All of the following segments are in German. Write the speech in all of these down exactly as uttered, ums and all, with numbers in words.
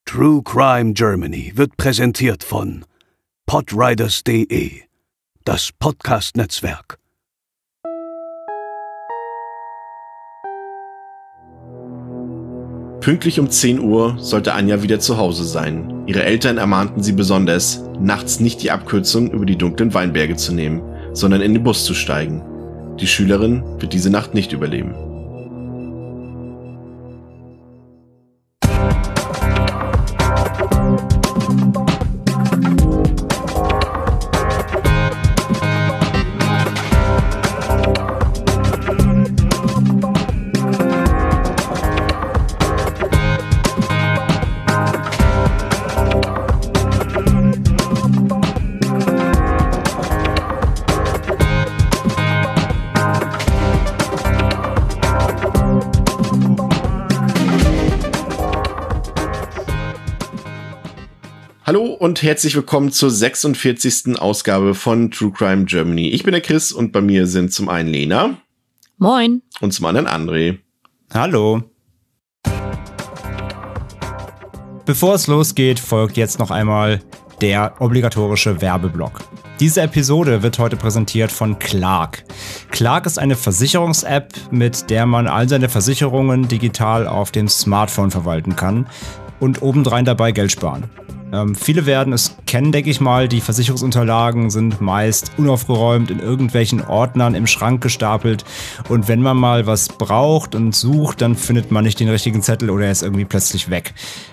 True Crime Germany wird präsentiert von podriders punkt de, das Podcast-Netzwerk. Pünktlich um zehn Uhr sollte Anja wieder zu Hause sein. Ihre Eltern ermahnten sie besonders, nachts nicht die Abkürzung über die dunklen Weinberge zu nehmen, sondern in den Bus zu steigen. Die Schülerin wird diese Nacht nicht überleben. Hallo und herzlich willkommen zur sechsundvierzigsten Ausgabe von True Crime Germany. Ich bin der Chris und bei mir sind zum einen Lena. Moin. Und zum anderen André. Hallo. Bevor es losgeht, folgt jetzt noch einmal der obligatorische Werbeblock. Diese Episode wird heute präsentiert von Clark. Clark ist eine Versicherungs-App, mit der man all seine Versicherungen digital auf dem Smartphone verwalten kann und obendrein dabei Geld sparen. Ähm, viele werden es kennen, denke ich mal. Die Versicherungsunterlagen sind meist unaufgeräumt in irgendwelchen Ordnern im Schrank gestapelt. Und wenn man mal was braucht und sucht, dann findet man nicht den richtigen Zettel oder er ist irgendwie plötzlich weg.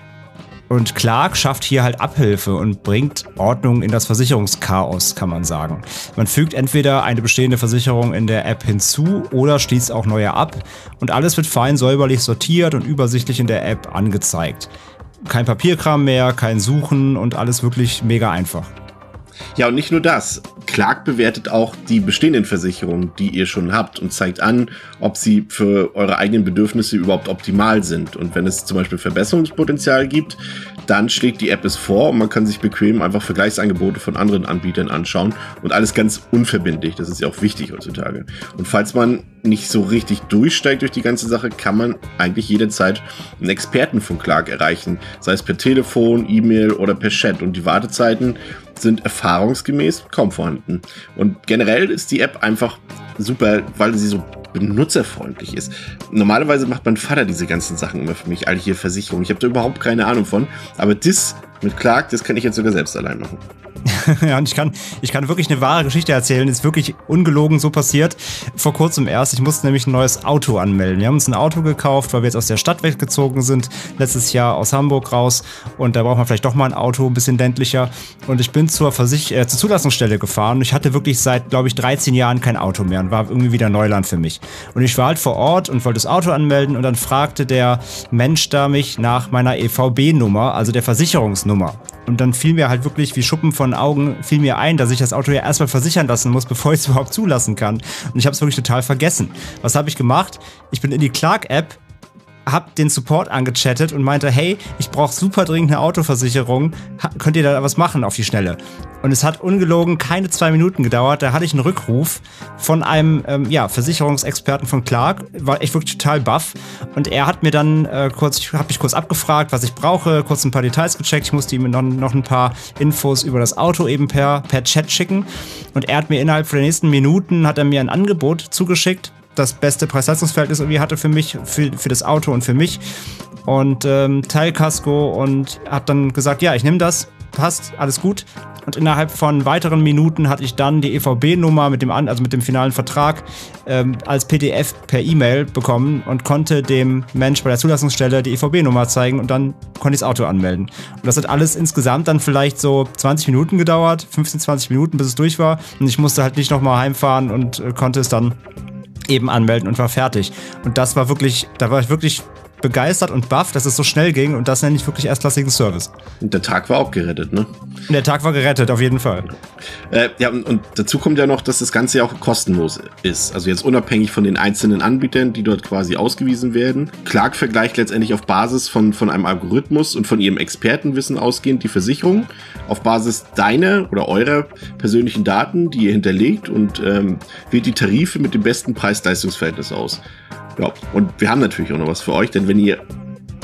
Und Clark schafft hier halt Abhilfe und bringt Ordnung in das Versicherungschaos, kann man sagen. Man fügt entweder eine bestehende Versicherung in der App hinzu oder schließt auch neue ab. Und alles wird fein säuberlich sortiert und übersichtlich in der App angezeigt. Kein Papierkram mehr, kein Suchen und alles wirklich mega einfach. Ja, und nicht nur das. Clark bewertet auch die bestehenden Versicherungen, die ihr schon habt und zeigt an, ob sie für eure eigenen Bedürfnisse überhaupt optimal sind. Und wenn es zum Beispiel Verbesserungspotenzial gibt, dann schlägt die App es vor und man kann sich bequem einfach Vergleichsangebote von anderen Anbietern anschauen und alles ganz unverbindlich. Das ist ja auch wichtig heutzutage. Und falls man nicht so richtig durchsteigt durch die ganze Sache, kann man eigentlich jederzeit einen Experten von Clark erreichen, sei es per Telefon, E-Mail oder per Chat. Und die Wartezeiten sind erfahrungsgemäß kaum vorhanden. Und generell ist die App einfach super, weil sie so benutzerfreundlich ist. Normalerweise macht mein Vater diese ganzen Sachen immer für mich, all hier Versicherungen. Ich habe da überhaupt keine Ahnung von, aber das mit Clark, das kann ich jetzt sogar selbst allein machen. Ja, und ich kann, ich kann wirklich eine wahre Geschichte erzählen. Ist wirklich ungelogen so passiert. Vor kurzem erst. Ich musste nämlich ein neues Auto anmelden. Wir haben uns ein Auto gekauft, weil wir jetzt aus der Stadt weggezogen sind. Letztes Jahr aus Hamburg raus. Und da braucht man vielleicht doch mal ein Auto, ein bisschen ländlicher. Und ich bin zur, Versich- äh, zur Zulassungsstelle gefahren. Und ich hatte wirklich seit, glaube ich, dreizehn Jahren kein Auto mehr. Und war irgendwie wieder Neuland für mich. Und ich war halt vor Ort und wollte das Auto anmelden. Und dann fragte der Mensch da mich nach meiner E V B-Nummer, also der Versicherungsnummer. Und dann fiel mir halt wirklich wie Schuppen von Augen, fiel mir ein, dass ich das Auto ja erstmal versichern lassen muss, bevor ich es überhaupt zulassen kann. Und ich habe es wirklich total vergessen. Was habe ich gemacht? Ich bin in die Clark-App, hab den Support angechattet und meinte, hey, ich brauche super dringend eine Autoversicherung. Ha- könnt ihr da was machen auf die Schnelle? Und es hat ungelogen keine zwei Minuten gedauert. Da hatte ich einen Rückruf von einem ähm, ja, Versicherungsexperten von Clark. War echt wirklich total baff. Und er hat mir dann äh, kurz, ich habe mich kurz abgefragt, was ich brauche, kurz ein paar Details gecheckt. Ich musste ihm noch, noch ein paar Infos über das Auto eben per, per Chat schicken. Und er hat mir innerhalb der nächsten Minuten hat er mir ein Angebot zugeschickt. Das beste Preis-Leistungs-Verhältnis irgendwie hatte für mich, für, für das Auto und für mich. Und ähm, Teilkasko und hat dann gesagt, ja, ich nehme das, passt, alles gut. Und innerhalb von weiteren Minuten hatte ich dann die E V B-Nummer mit dem, An- also mit dem finalen Vertrag ähm, als P D F per E-Mail bekommen und konnte dem Mensch bei der Zulassungsstelle die E V B-Nummer zeigen und dann konnte ich das Auto anmelden. Und das hat alles insgesamt dann vielleicht so zwanzig Minuten gedauert, fünfzehn, zwanzig Minuten, bis es durch war. Und ich musste halt nicht nochmal heimfahren und äh, konnte es dann eben anmelden und war fertig. Und das war wirklich, da war ich wirklich begeistert und baff, dass es so schnell ging und das nenne ich wirklich erstklassigen Service. Und der Tag war auch gerettet, ne? Und der Tag war gerettet, auf jeden Fall. Äh, ja, und, und dazu kommt ja noch, dass das Ganze ja auch kostenlos ist. Also jetzt unabhängig von den einzelnen Anbietern, die dort quasi ausgewiesen werden. Clark vergleicht letztendlich auf Basis von, von einem Algorithmus und von ihrem Expertenwissen ausgehend die Versicherung auf Basis deiner oder eurer persönlichen Daten, die ihr hinterlegt und ähm, wählt die Tarife mit dem besten Preis-Leistungs-Verhältnis aus. Ja, und wir haben natürlich auch noch was für euch, denn wenn ihr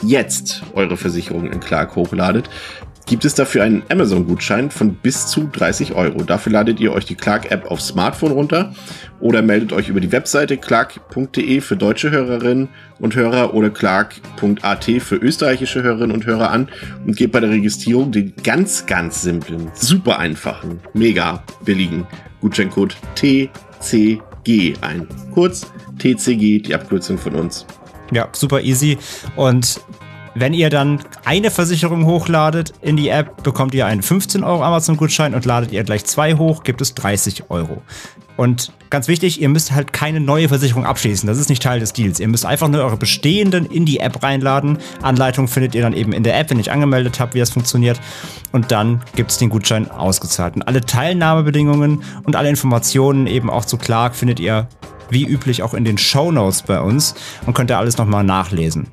jetzt eure Versicherung in Clark hochladet, gibt es dafür einen Amazon-Gutschein von bis zu dreißig Euro. Dafür ladet ihr euch die Clark-App aufs Smartphone runter oder meldet euch über die Webseite clark punkt de für deutsche Hörerinnen und Hörer oder clark punkt a t für österreichische Hörerinnen und Hörer an und gebt bei der Registrierung den ganz, ganz simplen, super einfachen, mega billigen Gutscheincode T C G ein. Kurz T C G, die Abkürzung von uns. Ja, super easy. Und wenn ihr dann eine Versicherung hochladet in die App, bekommt ihr einen fünfzehn Euro Amazon-Gutschein und ladet ihr gleich zwei hoch, gibt es dreißig Euro. Und ganz wichtig, ihr müsst halt keine neue Versicherung abschließen. Das ist nicht Teil des Deals. Ihr müsst einfach nur eure bestehenden in die App reinladen. Anleitung findet ihr dann eben in der App, wenn ihr euch angemeldet habt, wie das funktioniert. Und dann gibt es den Gutschein ausgezahlt. Und alle Teilnahmebedingungen und alle Informationen eben auch zu Clark findet ihr wie üblich auch in den Shownotes bei uns und könnt ihr alles nochmal nachlesen.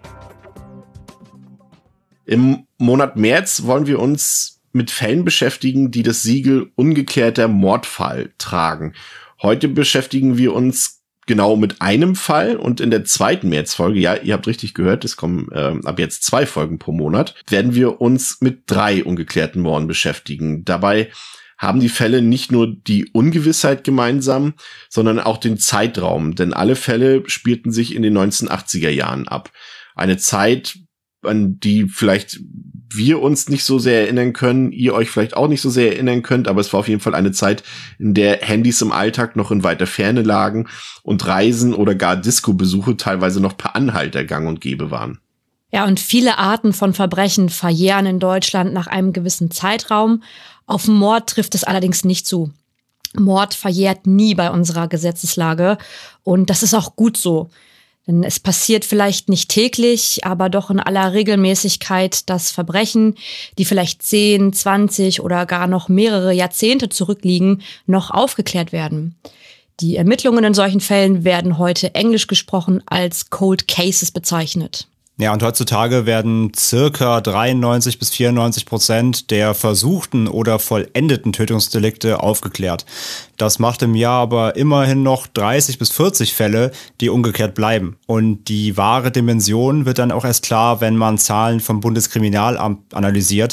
Im Monat März wollen wir uns mit Fällen beschäftigen, die das Siegel ungeklärter Mordfall tragen. Heute beschäftigen wir uns genau mit einem Fall und in der zweiten Märzfolge, ja, ihr habt richtig gehört, es kommen äh, ab jetzt zwei Folgen pro Monat, werden wir uns mit drei ungeklärten Morden beschäftigen. Dabei haben die Fälle nicht nur die Ungewissheit gemeinsam, sondern auch den Zeitraum, denn alle Fälle spielten sich in den neunzehnhundertachtziger Jahren ab. Eine Zeit, an die vielleicht wir uns nicht so sehr erinnern können, ihr euch vielleicht auch nicht so sehr erinnern könnt, aber es war auf jeden Fall eine Zeit, in der Handys im Alltag noch in weiter Ferne lagen und Reisen oder gar Disco-Besuche teilweise noch per Anhalter gang und gäbe waren. Ja, und viele Arten von Verbrechen verjähren in Deutschland nach einem gewissen Zeitraum. Auf Mord trifft es allerdings nicht zu. Mord verjährt nie bei unserer Gesetzeslage und das ist auch gut so. Denn es passiert vielleicht nicht täglich, aber doch in aller Regelmäßigkeit, dass Verbrechen, die vielleicht zehn, zwanzig oder gar noch mehrere Jahrzehnte zurückliegen, noch aufgeklärt werden. Die Ermittlungen in solchen Fällen werden heute englisch gesprochen als Cold Cases bezeichnet. Ja, und heutzutage werden circa dreiundneunzig bis vierundneunzig Prozent der versuchten oder vollendeten Tötungsdelikte aufgeklärt. Das macht im Jahr aber immerhin noch dreißig bis vierzig Fälle, die ungeklärt bleiben. Und die wahre Dimension wird dann auch erst klar, wenn man Zahlen vom Bundeskriminalamt analysiert.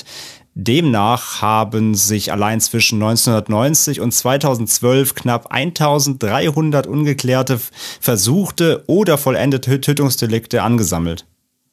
Demnach haben sich allein zwischen neunzehnhundertneunzig und zweitausendzwölf knapp eintausenddreihundert ungeklärte, versuchte oder vollendete Tötungsdelikte angesammelt.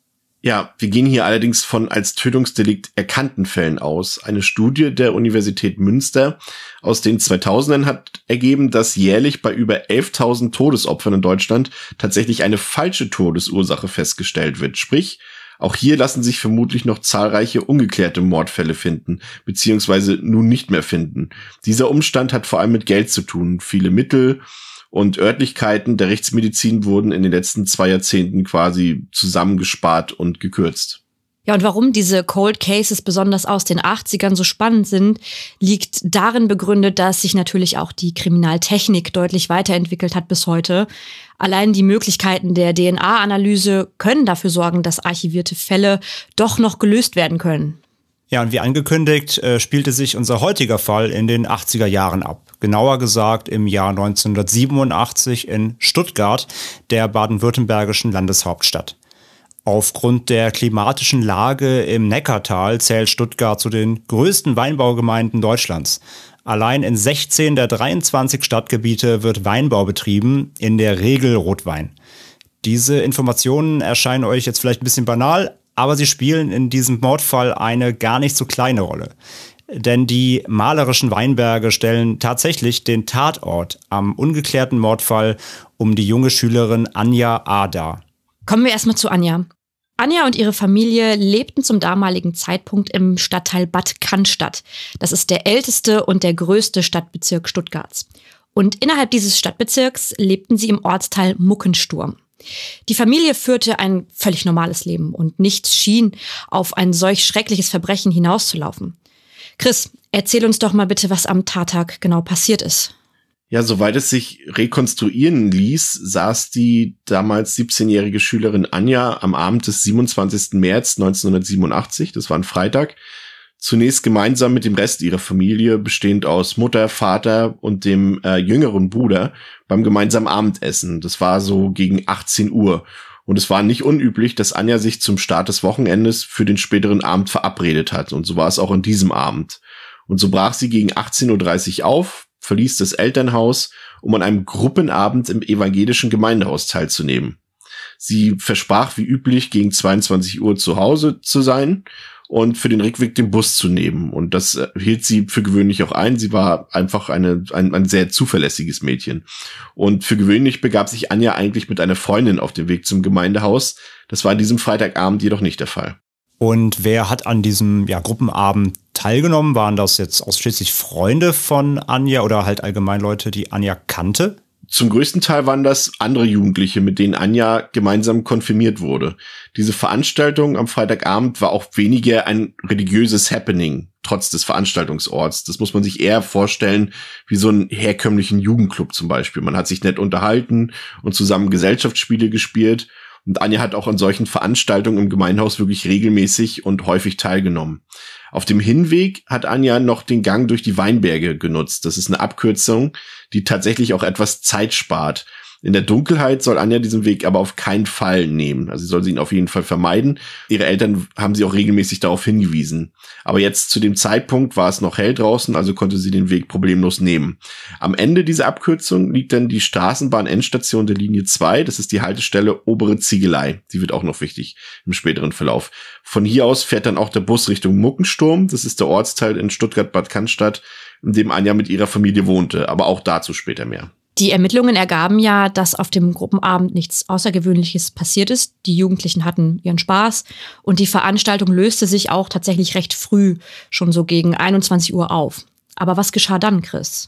Ja, wir gehen hier allerdings von als Tötungsdelikt erkannten Fällen aus. Eine Studie der Universität Münster aus den zweitausendern hat ergeben, dass jährlich bei über elftausend Todesopfern in Deutschland tatsächlich eine falsche Todesursache festgestellt wird. Sprich, auch hier lassen sich vermutlich noch zahlreiche ungeklärte Mordfälle finden, beziehungsweise nun nicht mehr finden. Dieser Umstand hat vor allem mit Geld zu tun. Viele Mittel und Örtlichkeiten der Rechtsmedizin wurden in den letzten zwei Jahrzehnten quasi zusammengespart und gekürzt. Ja, und warum diese Cold Cases besonders aus den achtzigern so spannend sind, liegt darin begründet, dass sich natürlich auch die Kriminaltechnik deutlich weiterentwickelt hat bis heute. Allein die Möglichkeiten der D N A-Analyse können dafür sorgen, dass archivierte Fälle doch noch gelöst werden können. Ja, und wie angekündigt, äh, spielte sich unser heutiger Fall in den achtziger Jahren ab. Genauer gesagt im Jahr neunzehnhundertsiebenundachtzig in Stuttgart, der baden-württembergischen Landeshauptstadt. Aufgrund der klimatischen Lage im Neckartal zählt Stuttgart zu den größten Weinbaugemeinden Deutschlands. Allein in sechzehn der dreiundzwanzig Stadtgebiete wird Weinbau betrieben, in der Regel Rotwein. Diese Informationen erscheinen euch jetzt vielleicht ein bisschen banal, aber sie spielen in diesem Mordfall eine gar nicht so kleine Rolle. Denn die malerischen Weinberge stellen tatsächlich den Tatort am ungeklärten Mordfall um die junge Schülerin Anja A. dar. Kommen wir erstmal zu Anja. Anja und ihre Familie lebten zum damaligen Zeitpunkt im Stadtteil Bad Cannstatt. Das ist der älteste und der größte Stadtbezirk Stuttgarts. Und innerhalb dieses Stadtbezirks lebten sie im Ortsteil Muckensturm. Die Familie führte ein völlig normales Leben und nichts schien auf ein solch schreckliches Verbrechen hinauszulaufen. Chris, erzähl uns doch mal bitte, was am Tattag genau passiert ist. Ja, soweit es sich rekonstruieren ließ, saß die damals siebzehnjährige Schülerin Anja am Abend des siebenundzwanzigsten März neunzehnhundertsiebenundachtzig, das war ein Freitag, zunächst gemeinsam mit dem Rest ihrer Familie, bestehend aus Mutter, Vater und dem äh, jüngeren Bruder, beim gemeinsamen Abendessen. Das war so gegen achtzehn Uhr. Und es war nicht unüblich, dass Anja sich zum Start des Wochenendes für den späteren Abend verabredet hat. Und so war es auch an diesem Abend. Und so brach sie gegen achtzehn Uhr dreißig auf, verließ das Elternhaus, um an einem Gruppenabend im evangelischen Gemeindehaus teilzunehmen. Sie versprach wie üblich, gegen zweiundzwanzig Uhr zu Hause zu sein und für den Rückweg den Bus zu nehmen. Und das hielt sie für gewöhnlich auch ein. Sie war einfach eine, ein, ein sehr zuverlässiges Mädchen. Und für gewöhnlich begab sich Anja eigentlich mit einer Freundin auf den Weg zum Gemeindehaus. Das war an diesem Freitagabend jedoch nicht der Fall. Und wer hat an diesem ja, Gruppenabend teilgenommen? Waren das jetzt ausschließlich Freunde von Anja oder halt allgemein Leute, die Anja kannte? Zum größten Teil waren das andere Jugendliche, mit denen Anja gemeinsam konfirmiert wurde. Diese Veranstaltung am Freitagabend war auch weniger ein religiöses Happening, trotz des Veranstaltungsorts. Das muss man sich eher vorstellen wie so einen herkömmlichen Jugendclub zum Beispiel. Man hat sich nett unterhalten und zusammen Gesellschaftsspiele gespielt. Und Anja hat auch an solchen Veranstaltungen im Gemeindehaus wirklich regelmäßig und häufig teilgenommen. Auf dem Hinweg hat Anja noch den Gang durch die Weinberge genutzt. Das ist eine Abkürzung, die tatsächlich auch etwas Zeit spart. In der Dunkelheit soll Anja diesen Weg aber auf keinen Fall nehmen. Also sie soll sie ihn auf jeden Fall vermeiden. Ihre Eltern haben sie auch regelmäßig darauf hingewiesen. Aber jetzt zu dem Zeitpunkt war es noch hell draußen, also konnte sie den Weg problemlos nehmen. Am Ende dieser Abkürzung liegt dann die Straßenbahn-Endstation der Linie zwei. Das ist die Haltestelle Obere Ziegelei. Die wird auch noch wichtig im späteren Verlauf. Von hier aus fährt dann auch der Bus Richtung Muckensturm. Das ist der Ortsteil in Stuttgart-Bad Cannstatt, in dem Anja mit ihrer Familie wohnte. Aber auch dazu später mehr. Die Ermittlungen ergaben ja, dass auf dem Gruppenabend nichts Außergewöhnliches passiert ist. Die Jugendlichen hatten ihren Spaß und die Veranstaltung löste sich auch tatsächlich recht früh, schon so gegen einundzwanzig Uhr auf. Aber was geschah dann, Chris?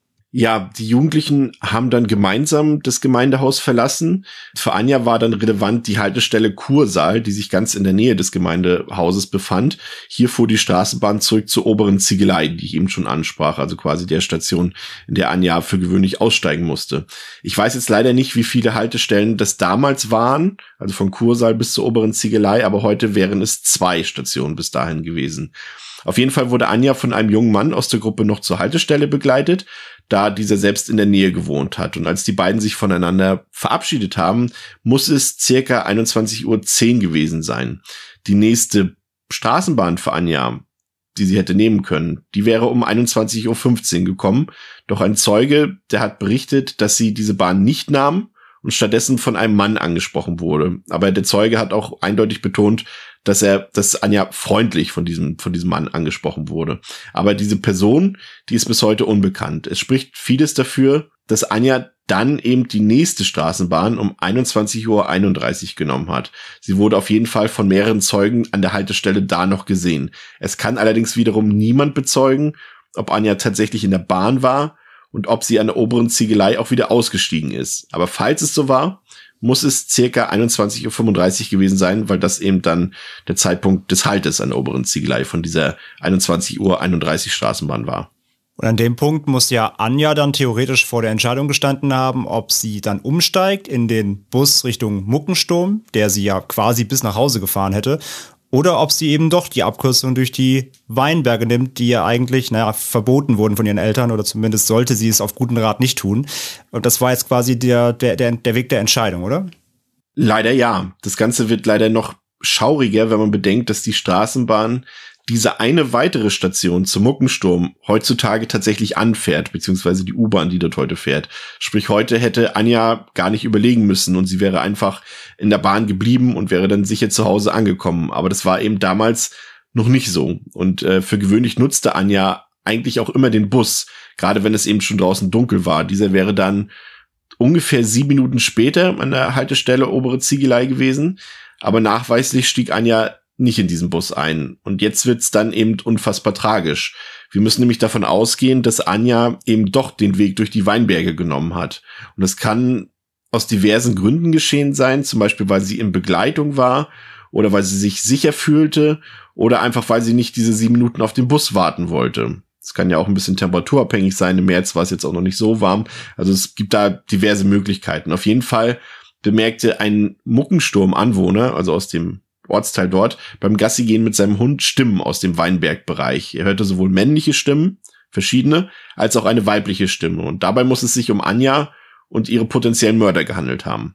Ja, die Jugendlichen haben dann gemeinsam das Gemeindehaus verlassen. Für Anja war dann relevant die Haltestelle Kursaal, die sich ganz in der Nähe des Gemeindehauses befand. Hier fuhr die Straßenbahn zurück zur Oberen Ziegelei, die ich eben schon ansprach, also quasi der Station, in der Anja für gewöhnlich aussteigen musste. Ich weiß jetzt leider nicht, wie viele Haltestellen das damals waren, also von Kursaal bis zur Oberen Ziegelei, aber heute wären es zwei Stationen bis dahin gewesen. Auf jeden Fall wurde Anja von einem jungen Mann aus der Gruppe noch zur Haltestelle begleitet, da dieser selbst in der Nähe gewohnt hat. Und als die beiden sich voneinander verabschiedet haben, muss es circa einundzwanzig Uhr zehn gewesen sein. Die nächste Straßenbahn für Anja, die sie hätte nehmen können, die wäre um einundzwanzig Uhr fünfzehn gekommen. Doch ein Zeuge, der hat berichtet, dass sie diese Bahn nicht nahm und stattdessen von einem Mann angesprochen wurde. Aber der Zeuge hat auch eindeutig betont, dass er, dass Anja freundlich von diesem, von diesem Mann angesprochen wurde. Aber diese Person, die ist bis heute unbekannt. Es spricht vieles dafür, dass Anja dann eben die nächste Straßenbahn um einundzwanzig Uhr einunddreißig genommen hat. Sie wurde auf jeden Fall von mehreren Zeugen an der Haltestelle da noch gesehen. Es kann allerdings wiederum niemand bezeugen, ob Anja tatsächlich in der Bahn war und ob sie an der Oberen Ziegelei auch wieder ausgestiegen ist. Aber falls es so war, muss es circa einundzwanzig Uhr fünfunddreißig gewesen sein, weil das eben dann der Zeitpunkt des Haltes an der Oberen Ziegelei von dieser einundzwanzig Uhr einunddreißig Straßenbahn war. Und an dem Punkt muss ja Anja dann theoretisch vor der Entscheidung gestanden haben, ob sie dann umsteigt in den Bus Richtung Muckensturm, der sie ja quasi bis nach Hause gefahren hätte, oder ob sie eben doch die Abkürzung durch die Weinberge nimmt, die ja eigentlich, naja, verboten wurden von ihren Eltern, oder zumindest sollte sie es auf guten Rat nicht tun. Und das war jetzt quasi der, der, der, der Weg der Entscheidung, oder? Leider ja. Das Ganze wird leider noch schauriger, wenn man bedenkt, dass die Straßenbahn diese eine weitere Station zum Muckensturm heutzutage tatsächlich anfährt, beziehungsweise die U-Bahn, die dort heute fährt. Sprich, heute hätte Anja gar nicht überlegen müssen und sie wäre einfach in der Bahn geblieben und wäre dann sicher zu Hause angekommen. Aber das war eben damals noch nicht so. Und äh, für gewöhnlich nutzte Anja eigentlich auch immer den Bus, gerade wenn es eben schon draußen dunkel war. Dieser wäre dann ungefähr sieben Minuten später an der Haltestelle Obere Ziegelei gewesen. Aber nachweislich stieg Anja nicht in diesen Bus ein. Und jetzt wird's dann eben unfassbar tragisch. Wir müssen nämlich davon ausgehen, dass Anja eben doch den Weg durch die Weinberge genommen hat. Und das kann aus diversen Gründen geschehen sein, zum Beispiel, weil sie in Begleitung war oder weil sie sich sicher fühlte oder einfach, weil sie nicht diese sieben Minuten auf den Bus warten wollte. Es kann ja auch ein bisschen temperaturabhängig sein. Im März war es jetzt auch noch nicht so warm. Also es gibt da diverse Möglichkeiten. Auf jeden Fall bemerkte ein Muckensturm-Anwohner, also aus dem Ortsteil dort, beim Gassigehen mit seinem Hund Stimmen aus dem Weinbergbereich. Er hörte sowohl männliche Stimmen, verschiedene, als auch eine weibliche Stimme. Und dabei muss es sich um Anja und ihre potenziellen Mörder gehandelt haben.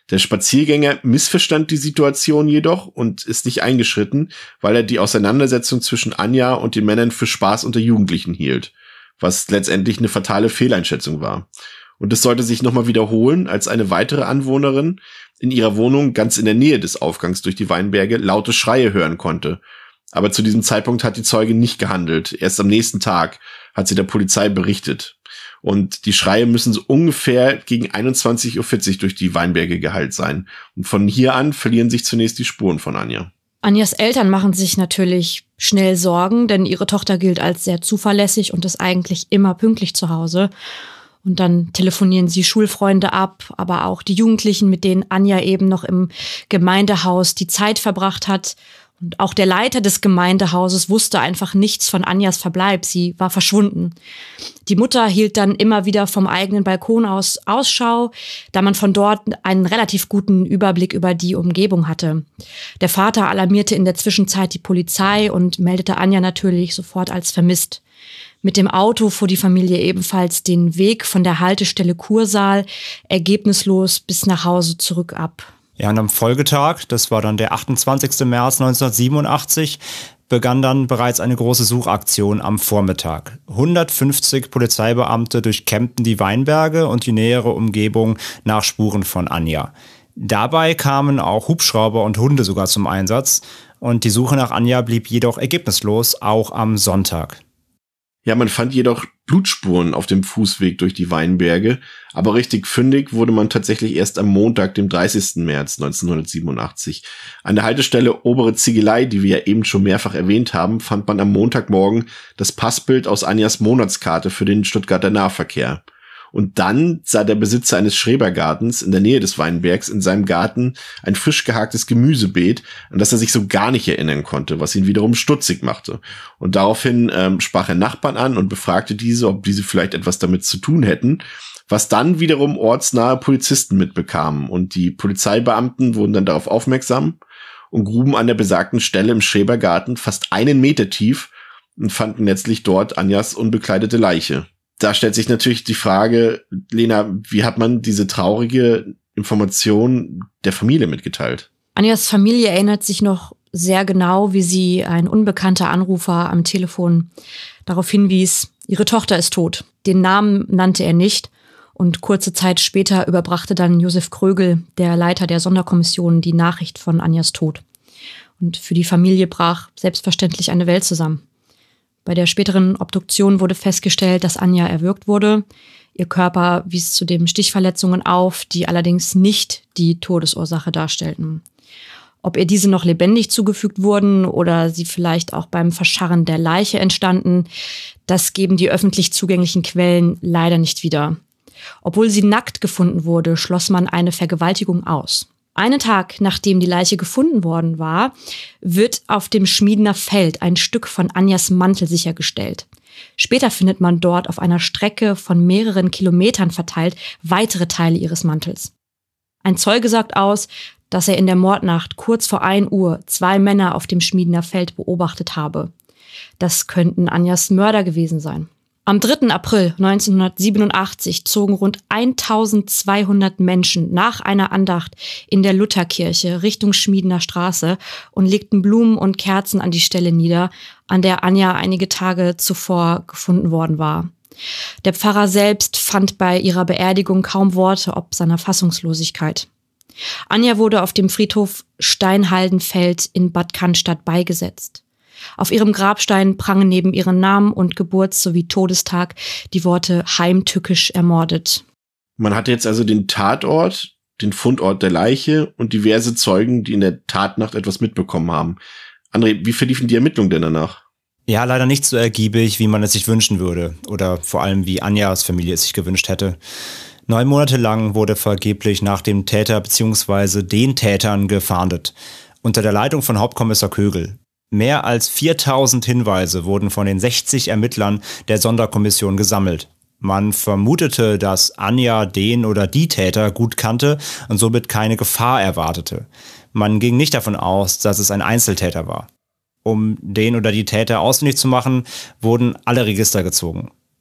Der Spaziergänger missverstand die Situation jedoch und ist nicht eingeschritten, weil er die Auseinandersetzung zwischen Anja und den Männern für Spaß unter Jugendlichen hielt, was letztendlich eine fatale Fehleinschätzung war. Und es sollte sich nochmal wiederholen, als eine weitere Anwohnerin in ihrer Wohnung ganz in der Nähe des Aufgangs durch die Weinberge laute Schreie hören konnte. Aber zu diesem Zeitpunkt hat die Zeugin nicht gehandelt. Erst am nächsten Tag hat sie der Polizei berichtet. Und die Schreie müssen so ungefähr gegen einundzwanzig Uhr vierzig durch die Weinberge geheilt sein. Und von hier an verlieren sich zunächst die Spuren von Anja. Anjas Eltern machen sich natürlich schnell Sorgen, denn ihre Tochter gilt als sehr zuverlässig und ist eigentlich immer pünktlich zu Hause. Und dann telefonieren sie Schulfreunde ab, aber auch die Jugendlichen, mit denen Anja eben noch im Gemeindehaus die Zeit verbracht hat. Und auch der Leiter des Gemeindehauses wusste einfach nichts von Anjas Verbleib. Sie war verschwunden. Die Mutter hielt dann immer wieder vom eigenen Balkon aus Ausschau, da man von dort einen relativ guten Überblick über die Umgebung hatte. Der Vater alarmierte in der Zwischenzeit die Polizei und meldete Anja natürlich sofort als vermisst. Mit dem Auto fuhr die Familie ebenfalls den Weg von der Haltestelle Kursaal ergebnislos bis nach Hause zurück ab. Ja, und am Folgetag, das war dann der achtundzwanzigster März neunzehnhundertsiebenundachtzig, begann dann bereits eine große Suchaktion am Vormittag. hundertfünfzig Polizeibeamte durchkämmten die Weinberge und die nähere Umgebung nach Spuren von Anja. Dabei kamen auch Hubschrauber und Hunde sogar zum Einsatz und die Suche nach Anja blieb jedoch ergebnislos, auch am Sonntag. Ja, man fand jedoch Blutspuren auf dem Fußweg durch die Weinberge, aber richtig fündig wurde man tatsächlich erst am Montag, dem dreißigsten März neunzehnhundertsiebenundachtzig. An der Haltestelle Obere Ziegelei, die wir ja eben schon mehrfach erwähnt haben, fand man am Montagmorgen das Passbild aus Anjas Monatskarte für den Stuttgarter Nahverkehr. Und dann sah der Besitzer eines Schrebergartens in der Nähe des Weinbergs in seinem Garten ein frisch gehaktes Gemüsebeet, an das er sich so gar nicht erinnern konnte, was ihn wiederum stutzig machte. Und daraufhin ähm, sprach er Nachbarn an und befragte diese, ob diese vielleicht etwas damit zu tun hätten, was dann wiederum ortsnahe Polizisten mitbekamen. Und die Polizeibeamten wurden dann darauf aufmerksam und gruben an der besagten Stelle im Schrebergarten fast einen Meter tief und fanden letztlich dort Anjas unbekleidete Leiche. Da stellt sich natürlich die Frage, Lena, wie hat man diese traurige Information der Familie mitgeteilt? Anjas Familie erinnert sich noch sehr genau, wie sie ein unbekannter Anrufer am Telefon darauf hinwies, ihre Tochter ist tot. Den Namen nannte er nicht und kurze Zeit später überbrachte dann Josef Krögel, der Leiter der Sonderkommission, die Nachricht von Anjas Tod. Und für die Familie brach selbstverständlich eine Welt zusammen. Bei der späteren Obduktion wurde festgestellt, dass Anja erwürgt wurde. Ihr Körper wies zudem Stichverletzungen auf, die allerdings nicht die Todesursache darstellten. Ob ihr diese noch lebendig zugefügt wurden oder sie vielleicht auch beim Verscharren der Leiche entstanden, das geben die öffentlich zugänglichen Quellen leider nicht wieder. Obwohl sie nackt gefunden wurde, schloss man eine Vergewaltigung aus. Einen Tag, nachdem die Leiche gefunden worden war, wird auf dem Schmiedener Feld ein Stück von Anjas Mantel sichergestellt. Später findet man dort auf einer Strecke von mehreren Kilometern verteilt weitere Teile ihres Mantels. Ein Zeuge sagt aus, dass er in der Mordnacht kurz vor ein Uhr zwei Männer auf dem Schmiedener Feld beobachtet habe. Das könnten Anjas Mörder gewesen sein. Am dritten April neunzehnhundertsiebenundachtzig zogen rund eintausendzweihundert Menschen nach einer Andacht in der Lutherkirche Richtung Schmiedener Straße und legten Blumen und Kerzen an die Stelle nieder, an der Anja einige Tage zuvor gefunden worden war. Der Pfarrer selbst fand bei ihrer Beerdigung kaum Worte ob seiner Fassungslosigkeit. Anja wurde auf dem Friedhof Steinhaldenfeld in Bad Cannstatt beigesetzt. Auf ihrem Grabstein prangen neben ihren Namen und Geburts- sowie Todestag die Worte heimtückisch ermordet. Man hatte jetzt also den Tatort, den Fundort der Leiche und diverse Zeugen, die in der Tatnacht etwas mitbekommen haben. André, wie verliefen die Ermittlungen denn danach? Ja, leider nicht so ergiebig, wie man es sich wünschen würde. Oder vor allem, wie Anjas Familie es sich gewünscht hätte. Neun Monate lang wurde vergeblich nach dem Täter bzw. den Tätern gefahndet. Unter der Leitung von Hauptkommissar Kögel. Mehr als viertausend Hinweise wurden von den sechzig Ermittlern der Sonderkommission gesammelt. Man vermutete, dass Anja den oder die Täter gut kannte und somit keine Gefahr erwartete. Man ging nicht davon aus, dass es ein Einzeltäter war. Um den oder die Täter ausfindig zu machen, wurden alle Register gezogen.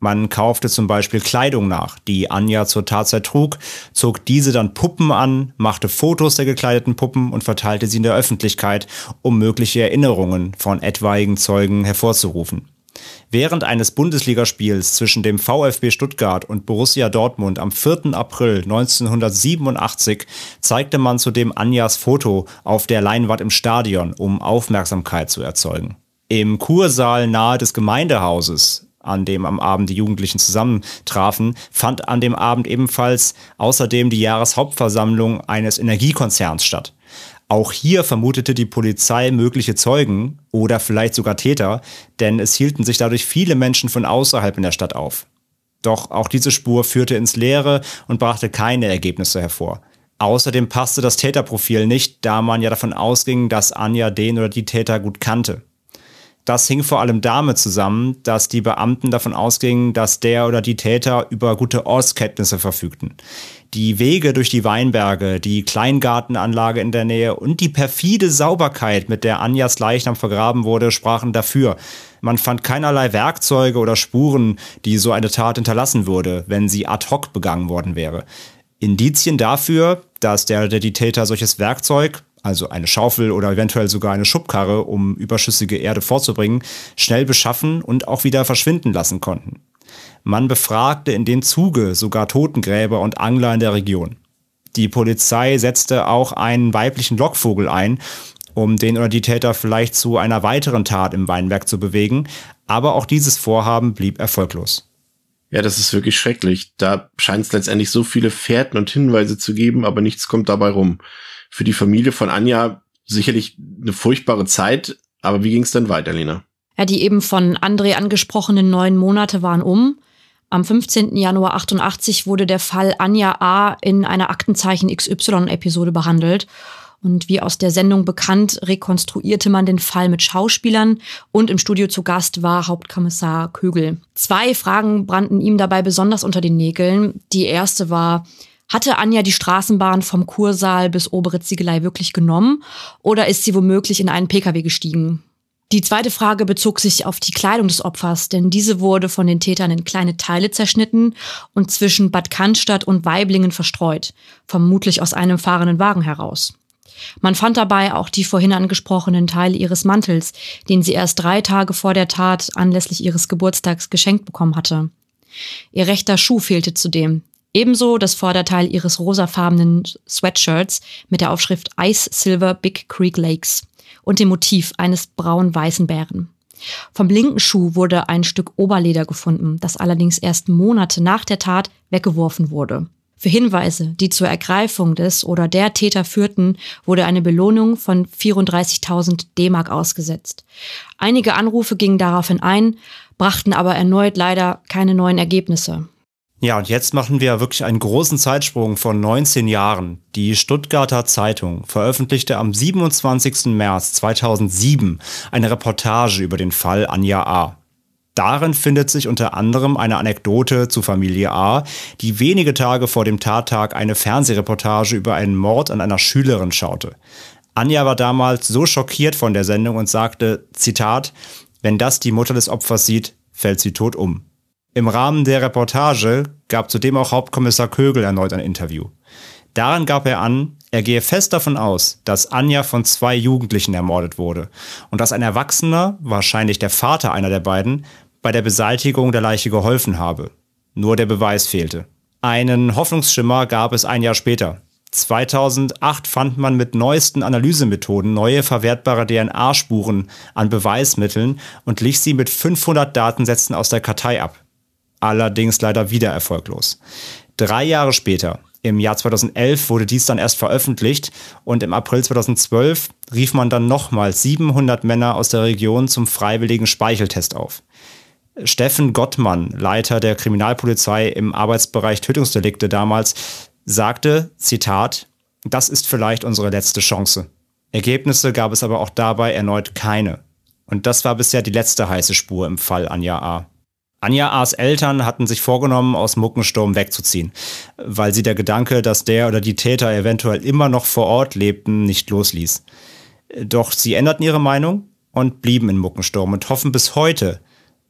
Man kaufte zum Beispiel Kleidung nach, die Anja zur Tatzeit trug, zog diese dann Puppen an, machte Fotos der gekleideten Puppen und verteilte sie in der Öffentlichkeit, um mögliche Erinnerungen von etwaigen Zeugen hervorzurufen. Während eines Bundesligaspiels zwischen dem VfB Stuttgart und Borussia Dortmund am vierten April neunzehnhundertsiebenundachtzig zeigte man zudem Anjas Foto auf der Leinwand im Stadion, um Aufmerksamkeit zu erzeugen. Im Kursaal nahe des Gemeindehauses, an dem am Abend die Jugendlichen zusammentrafen, fand an dem Abend ebenfalls außerdem die Jahreshauptversammlung eines Energiekonzerns statt. Auch hier vermutete die Polizei mögliche Zeugen oder vielleicht sogar Täter, denn es hielten sich dadurch viele Menschen von außerhalb in der Stadt auf. Doch auch diese Spur führte ins Leere und brachte keine Ergebnisse hervor. Außerdem passte das Täterprofil nicht, da man ja davon ausging, dass Anja den oder die Täter gut kannte. Das hing vor allem damit zusammen, dass die Beamten davon ausgingen, dass der oder die Täter über gute Ortskenntnisse verfügten. Die Wege durch die Weinberge, die Kleingartenanlage in der Nähe und die perfide Sauberkeit, mit der Anjas Leichnam vergraben wurde, sprachen dafür. Man fand keinerlei Werkzeuge oder Spuren, die so eine Tat hinterlassen würde, wenn sie ad hoc begangen worden wäre. Indizien dafür, dass der oder die Täter solches Werkzeug, also eine Schaufel oder eventuell sogar eine Schubkarre, um überschüssige Erde vorzubringen, schnell beschaffen und auch wieder verschwinden lassen konnten. Man befragte in dem Zuge sogar Totengräber und Angler in der Region. Die Polizei setzte auch einen weiblichen Lockvogel ein, um den oder die Täter vielleicht zu einer weiteren Tat im Weinberg zu bewegen, aber auch dieses Vorhaben blieb erfolglos. Ja, das ist wirklich schrecklich. Da scheint es letztendlich so viele Fährten und Hinweise zu geben, aber nichts kommt dabei rum. Für die Familie von Anja sicherlich eine furchtbare Zeit, aber wie ging es dann weiter, Lena? Ja, die eben von André angesprochenen neun Monate waren um. Am fünfzehnten Januar achtundachtzig wurde der Fall Anja A. in einer Aktenzeichen X Y-Episode behandelt. Und wie aus der Sendung bekannt, rekonstruierte man den Fall mit Schauspielern und im Studio zu Gast war Hauptkommissar Kögel. Zwei Fragen brannten ihm dabei besonders unter den Nägeln. Die erste war: Hatte Anja die Straßenbahn vom Kursaal bis Obere Ziegelei wirklich genommen oder ist sie womöglich in einen Pkw gestiegen? Die zweite Frage bezog sich auf die Kleidung des Opfers, denn diese wurde von den Tätern in kleine Teile zerschnitten und zwischen Bad Cannstatt und Waiblingen verstreut, vermutlich aus einem fahrenden Wagen heraus. Man fand dabei auch die vorhin angesprochenen Teile ihres Mantels, den sie erst drei Tage vor der Tat anlässlich ihres Geburtstags geschenkt bekommen hatte. Ihr rechter Schuh fehlte zudem. Ebenso das Vorderteil ihres rosafarbenen Sweatshirts mit der Aufschrift Ice Silver Big Creek Lakes und dem Motiv eines braun-weißen Bären. Vom linken Schuh wurde ein Stück Oberleder gefunden, das allerdings erst Monate nach der Tat weggeworfen wurde. Für Hinweise, die zur Ergreifung des oder der Täter führten, wurde eine Belohnung von vierunddreißigtausend D-Mark ausgesetzt. Einige Anrufe gingen daraufhin ein, brachten aber erneut leider keine neuen Ergebnisse. Ja, und jetzt machen wir wirklich einen großen Zeitsprung von neunzehn Jahren. Die Stuttgarter Zeitung veröffentlichte am siebenundzwanzigsten März zweitausendsieben eine Reportage über den Fall Anja A. Darin findet sich unter anderem eine Anekdote zu Familie A, die wenige Tage vor dem Tattag eine Fernsehreportage über einen Mord an einer Schülerin schaute. Anja war damals so schockiert von der Sendung und sagte, Zitat, wenn das die Mutter des Opfers sieht, fällt sie tot um. Im Rahmen der Reportage gab zudem auch Hauptkommissar Kögel erneut ein Interview. Darin gab er an, er gehe fest davon aus, dass Anja von zwei Jugendlichen ermordet wurde und dass ein Erwachsener, wahrscheinlich der Vater einer der beiden, bei der Beseitigung der Leiche geholfen habe. Nur der Beweis fehlte. Einen Hoffnungsschimmer gab es ein Jahr später. zweitausendacht fand man mit neuesten Analysemethoden neue verwertbare D N A-Spuren an Beweismitteln und glich sie mit fünfhundert Datensätzen aus der Kartei ab. Allerdings leider wieder erfolglos. Drei Jahre später, im Jahr zweitausendelf, wurde dies dann erst veröffentlicht und im April zweitausendzwölf rief man dann nochmals siebenhundert Männer aus der Region zum freiwilligen Speicheltest auf. Steffen Gottmann, Leiter der Kriminalpolizei im Arbeitsbereich Tötungsdelikte damals, sagte, Zitat, das ist vielleicht unsere letzte Chance. Ergebnisse gab es aber auch dabei erneut keine. Und das war bisher die letzte heiße Spur im Fall Anja A. Anja A.'s Eltern hatten sich vorgenommen, aus Muckensturm wegzuziehen, weil sie der Gedanke, dass der oder die Täter eventuell immer noch vor Ort lebten, nicht losließ. Doch sie änderten ihre Meinung und blieben in Muckensturm und hoffen bis heute,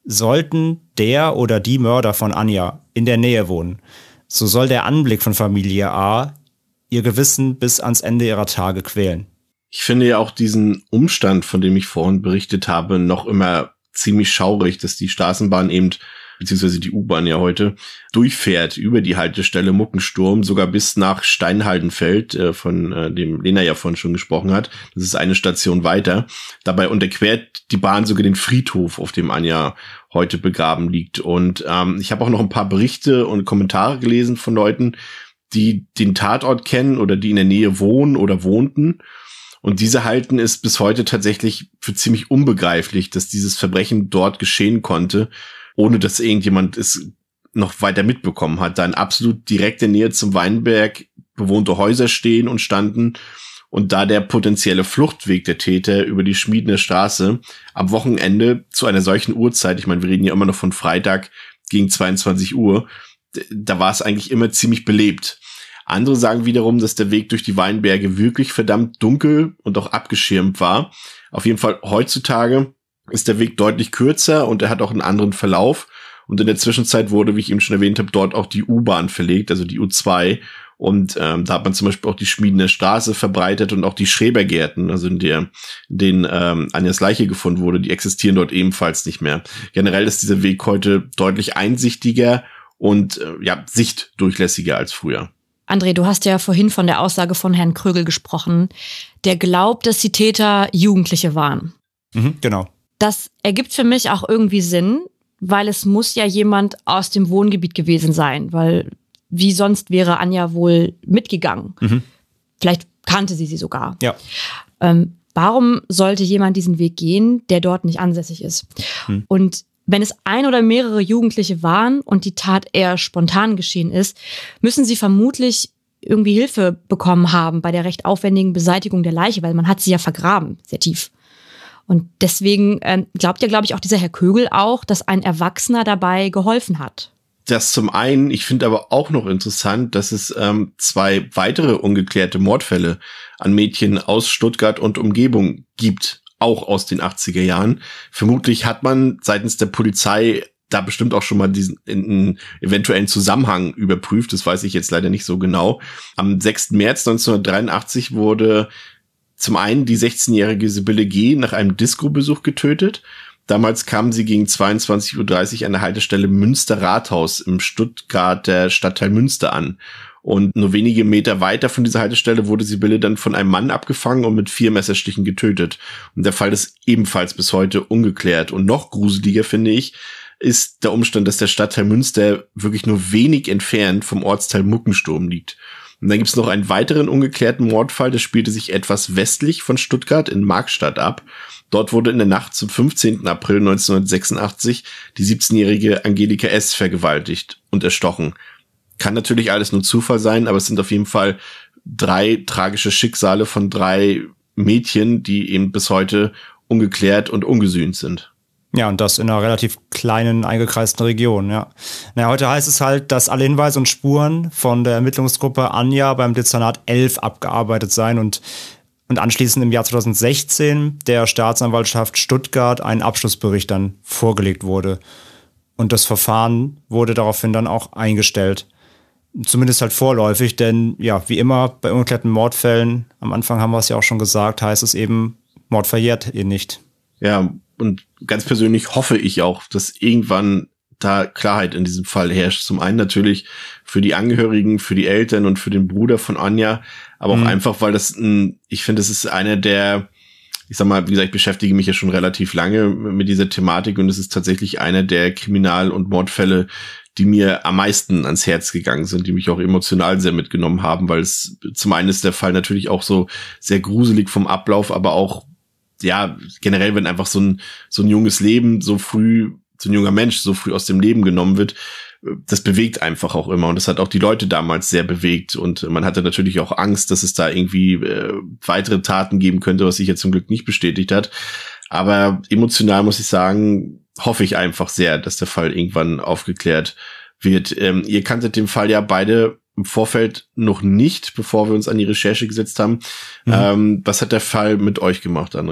Sollten der oder die Mörder von Anja in der Nähe wohnen, so soll der Anblick von Familie A ihr Gewissen bis ans Ende ihrer Tage quälen. Ich finde ja auch diesen Umstand, von dem ich vorhin berichtet habe, noch immer ziemlich schaurig, dass die Straßenbahn eben, beziehungsweise die U-Bahn ja heute, durchfährt über die Haltestelle Muckensturm, sogar bis nach Steinhaldenfeld, äh, von äh, dem Lena ja vorhin schon gesprochen hat. Das ist eine Station weiter. Dabei unterquert die Bahn sogar den Friedhof, auf dem Anja heute begraben liegt. Und ähm, ich habe auch noch ein paar Berichte und Kommentare gelesen von Leuten, die den Tatort kennen oder die in der Nähe wohnen oder wohnten. Und diese halten es bis heute tatsächlich für ziemlich unbegreiflich, dass dieses Verbrechen dort geschehen konnte, ohne dass irgendjemand es noch weiter mitbekommen hat. Da in absolut direkter Nähe zum Weinberg bewohnte Häuser stehen und standen und da der potenzielle Fluchtweg der Täter über die Schmiedener Straße am Wochenende zu einer solchen Uhrzeit, ich meine, wir reden ja immer noch von Freitag gegen zweiundzwanzig Uhr, da war es eigentlich immer ziemlich belebt. Andere sagen wiederum, dass der Weg durch die Weinberge wirklich verdammt dunkel und auch abgeschirmt war. Auf jeden Fall heutzutage ist der Weg deutlich kürzer und er hat auch einen anderen Verlauf. Und in der Zwischenzeit wurde, wie ich eben schon erwähnt habe, dort auch die U-Bahn verlegt, also die U zwei. Und ähm, da hat man zum Beispiel auch die Schmiedener Straße verbreitet und auch die Schrebergärten, also in der in denen ähm, Anjas Leiche gefunden wurde, die existieren dort ebenfalls nicht mehr. Generell ist dieser Weg heute deutlich einsichtiger und äh, ja sichtdurchlässiger als früher. André, du hast ja vorhin von der Aussage von Herrn Krögel gesprochen, der glaubt, dass die Täter Jugendliche waren. Mhm, genau. Das ergibt für mich auch irgendwie Sinn, weil es muss ja jemand aus dem Wohngebiet gewesen sein, weil wie sonst wäre Anja wohl mitgegangen. Mhm. Vielleicht kannte sie sie sogar. Ja. Ähm, warum sollte jemand diesen Weg gehen, der dort nicht ansässig ist? Mhm. Und wenn es ein oder mehrere Jugendliche waren und die Tat eher spontan geschehen ist, müssen sie vermutlich irgendwie Hilfe bekommen haben bei der recht aufwendigen Beseitigung der Leiche, weil man hat sie ja vergraben, sehr tief. Und deswegen äh, glaubt ja, glaube ich, auch dieser Herr Kögel auch, dass ein Erwachsener dabei geholfen hat. Das zum einen, ich finde aber auch noch interessant, dass es ähm, zwei weitere ungeklärte Mordfälle an Mädchen aus Stuttgart und Umgebung gibt. Auch aus den achtziger Jahren. Vermutlich hat man seitens der Polizei da bestimmt auch schon mal diesen in, in eventuellen Zusammenhang überprüft. Das weiß ich jetzt leider nicht so genau. Am sechsten März neunzehnhundertdreiundachtzig wurde zum einen die sechzehnjährige Sibylle G. nach einem Disco-Besuch getötet. Damals kam sie gegen zweiundzwanzig Uhr dreißig an der Haltestelle Münster Rathaus im Stuttgarter Stadtteil Münster an. Und nur wenige Meter weiter von dieser Haltestelle wurde Sibylle dann von einem Mann abgefangen und mit vier Messerstichen getötet. Und der Fall ist ebenfalls bis heute ungeklärt. Und noch gruseliger, finde ich, ist der Umstand, dass der Stadtteil Münster wirklich nur wenig entfernt vom Ortsteil Muckensturm liegt. Und dann gibt's noch einen weiteren ungeklärten Mordfall, der spielte sich etwas westlich von Stuttgart in Markstadt ab. Dort wurde in der Nacht zum fünfzehnten April neunzehnhundertsechsundachtzig die siebzehnjährige Angelika S. vergewaltigt und erstochen. Kann natürlich alles nur Zufall sein, aber es sind auf jeden Fall drei tragische Schicksale von drei Mädchen, die eben bis heute ungeklärt und ungesühnt sind. Ja, und das in einer relativ kleinen, eingekreisten Region, ja. Naja, heute heißt es halt, dass alle Hinweise und Spuren von der Ermittlungsgruppe Anja beim Dezernat elf abgearbeitet seien und, und anschließend im Jahr zweitausendsechzehn der Staatsanwaltschaft Stuttgart ein Abschlussbericht dann vorgelegt wurde. Und das Verfahren wurde daraufhin dann auch eingestellt. Zumindest halt vorläufig, denn ja, wie immer bei ungeklärten Mordfällen, am Anfang haben wir es ja auch schon gesagt, heißt es eben, Mord verjährt ihn nicht. Ja, und ganz persönlich hoffe ich auch, dass irgendwann da Klarheit in diesem Fall herrscht. Zum einen natürlich für die Angehörigen, für die Eltern und für den Bruder von Anja, aber auch mhm. einfach, weil das ein, ich finde, das ist einer der, ich sag mal, wie gesagt, ich beschäftige mich ja schon relativ lange mit dieser Thematik und es ist tatsächlich einer der Kriminal- und Mordfälle, die mir am meisten ans Herz gegangen sind, die mich auch emotional sehr mitgenommen haben, weil es zum einen ist der Fall natürlich auch so sehr gruselig vom Ablauf, aber auch, ja, generell, wenn einfach so ein, so ein junges Leben so früh, so ein junger Mensch so früh aus dem Leben genommen wird, das bewegt einfach auch immer und das hat auch die Leute damals sehr bewegt und man hatte natürlich auch Angst, dass es da irgendwie äh, weitere Taten geben könnte, was sich jetzt zum Glück nicht bestätigt hat. Aber emotional muss ich sagen, hoffe ich einfach sehr, dass der Fall irgendwann aufgeklärt wird. Ähm, ihr kanntet den Fall ja beide im Vorfeld noch nicht, bevor wir uns an die Recherche gesetzt haben. Mhm. Ähm, was hat der Fall mit euch gemacht, André?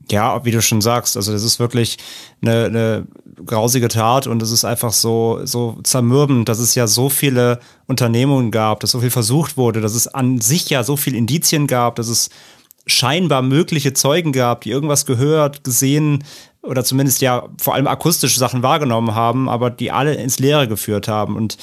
Ja, wie du schon sagst, also das ist wirklich eine, eine grausige Tat und es ist einfach so, so zermürbend, dass es ja so viele Unternehmungen gab, dass so viel versucht wurde, dass es an sich ja so viele Indizien gab, dass es scheinbar mögliche Zeugen gab, die irgendwas gehört, gesehen oder zumindest ja vor allem akustische Sachen wahrgenommen haben, aber die alle ins Leere geführt haben. Und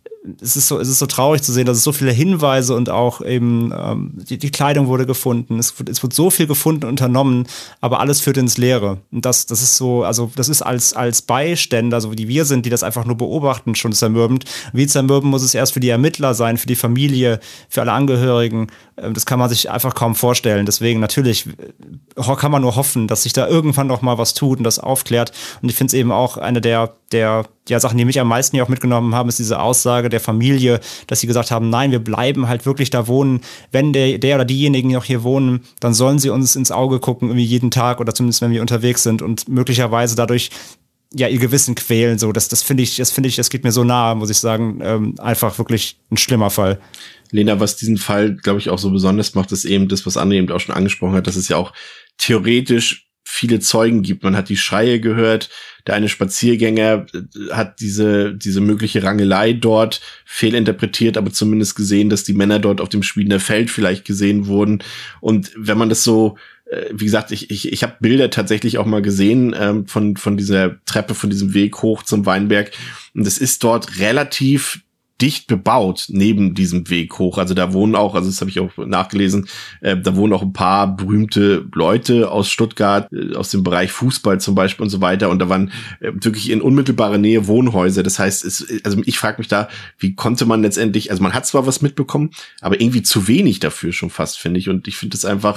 es ist so, es ist so traurig zu sehen, dass es so viele Hinweise und auch eben ähm, die, die Kleidung wurde gefunden. Es, es wird so viel gefunden, unternommen, aber alles führt ins Leere. Und das, das ist so, also das ist als als Beiständer, so wie wir sind, die das einfach nur beobachten, schon zermürbend. Wie zermürbend muss es erst für die Ermittler sein, für die Familie, für alle Angehörigen. Das kann man sich einfach kaum vorstellen. Deswegen natürlich kann man nur hoffen, dass sich da irgendwann noch mal was tut und das aufklärt. Und ich finde es eben auch eine der der ja, Sachen, die mich am meisten ja auch mitgenommen haben, ist diese Aussage der Familie, dass sie gesagt haben, nein, wir bleiben halt wirklich da wohnen. Wenn der, der oder diejenigen noch hier wohnen, dann sollen sie uns ins Auge gucken, irgendwie jeden Tag oder zumindest, wenn wir unterwegs sind und möglicherweise dadurch ja ihr Gewissen quälen. So, das, das finde ich, das finde ich, das geht mir so nahe, muss ich sagen, ähm, einfach wirklich ein schlimmer Fall. Lena, was diesen Fall, glaube ich, auch so besonders macht, ist eben das, was André eben auch schon angesprochen hat, dass es ja auch theoretisch viele Zeugen gibt. Man hat die Schreie gehört, der eine Spaziergänger hat diese diese mögliche Rangelei dort fehlinterpretiert, aber zumindest gesehen, dass die Männer dort auf dem Schmiedener Feld vielleicht gesehen wurden. Und wenn man das so, wie gesagt, ich ich ich habe Bilder tatsächlich auch mal gesehen ähm, von von dieser Treppe, von diesem Weg hoch zum Weinberg. Und es ist dort relativ dicht bebaut neben diesem Weg hoch. Also da wohnen auch, also das habe ich auch nachgelesen, äh, da wohnen auch ein paar berühmte Leute aus Stuttgart, äh, aus dem Bereich Fußball zum Beispiel und so weiter. Und da waren äh, wirklich in unmittelbarer Nähe Wohnhäuser. Das heißt, es, also ich frage mich da, wie konnte man letztendlich, also man hat zwar was mitbekommen, aber irgendwie zu wenig dafür schon fast, finde ich. Und ich finde es einfach,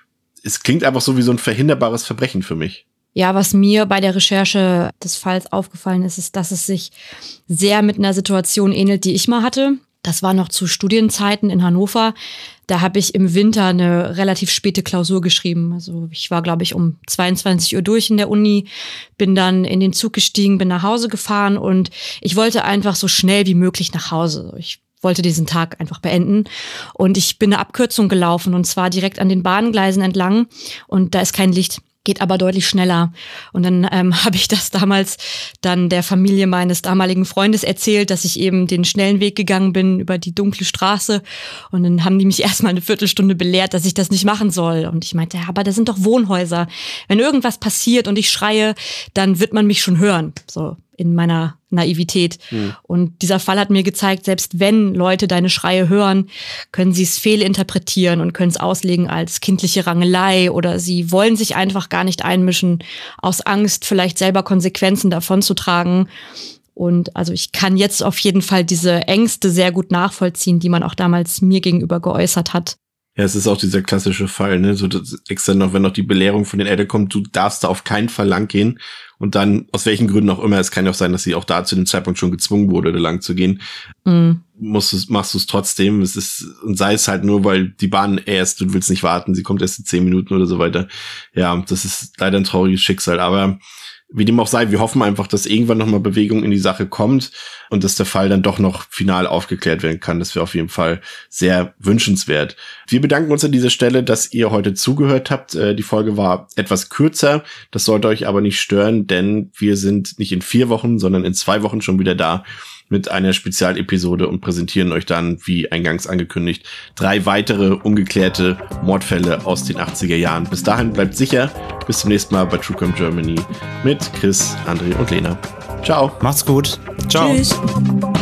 es klingt einfach so wie so ein verhinderbares Verbrechen für mich. Ja, was mir bei der Recherche des Falls aufgefallen ist, ist, dass es sich sehr mit einer Situation ähnelt, die ich mal hatte. Das war noch zu Studienzeiten in Hannover. Da habe ich im Winter eine relativ späte Klausur geschrieben. Also ich war, glaube ich, um zweiundzwanzig Uhr durch in der Uni, bin dann in den Zug gestiegen, bin nach Hause gefahren und ich wollte einfach so schnell wie möglich nach Hause. Ich wollte diesen Tag einfach beenden und ich bin eine Abkürzung gelaufen und zwar direkt an den Bahngleisen entlang und da ist kein Licht. Geht aber deutlich schneller. Und dann ähm, habe ich das damals dann der Familie meines damaligen Freundes erzählt, dass ich eben den schnellen Weg gegangen bin über die dunkle Straße. Und dann haben die mich erstmal eine Viertelstunde belehrt, dass ich das nicht machen soll. Und ich meinte, ja, aber das sind doch Wohnhäuser. Wenn irgendwas passiert und ich schreie, dann wird man mich schon hören. So in meiner Naivität. Hm. Und dieser Fall hat mir gezeigt, selbst wenn Leute deine Schreie hören, können sie es fehlinterpretieren und können es auslegen als kindliche Rangelei oder sie wollen sich einfach gar nicht einmischen, aus Angst vielleicht selber Konsequenzen davon zu tragen. Und also ich kann jetzt auf jeden Fall diese Ängste sehr gut nachvollziehen, die man auch damals mir gegenüber geäußert hat. Ja, es ist auch dieser klassische Fall, ne, so das extra noch, wenn noch die Belehrung von den Eltern kommt, du darfst da auf keinen Fall lang gehen und dann, aus welchen Gründen auch immer, es kann ja auch sein, dass sie auch da zu dem Zeitpunkt schon gezwungen wurde, da lang zu gehen, mhm. musst du's, machst du es trotzdem, es ist, und sei es halt nur, weil die Bahn erst, du willst nicht warten, sie kommt erst in zehn Minuten oder so weiter. Ja, das ist leider ein trauriges Schicksal, aber wie dem auch sei, wir hoffen einfach, dass irgendwann nochmal Bewegung in die Sache kommt und dass der Fall dann doch noch final aufgeklärt werden kann. Das wäre auf jeden Fall sehr wünschenswert. Wir bedanken uns an dieser Stelle, dass ihr heute zugehört habt. Die Folge war etwas kürzer. Das sollte euch aber nicht stören, denn wir sind nicht in vier Wochen, sondern in zwei Wochen schon wieder da mit einer Spezialepisode und präsentieren euch dann, wie eingangs angekündigt, drei weitere ungeklärte Mordfälle aus den achtziger Jahren. Bis dahin bleibt sicher. Bis zum nächsten Mal bei True Crime Germany mit Chris, André und Lena. Ciao. Macht's gut. Ciao. Tschüss.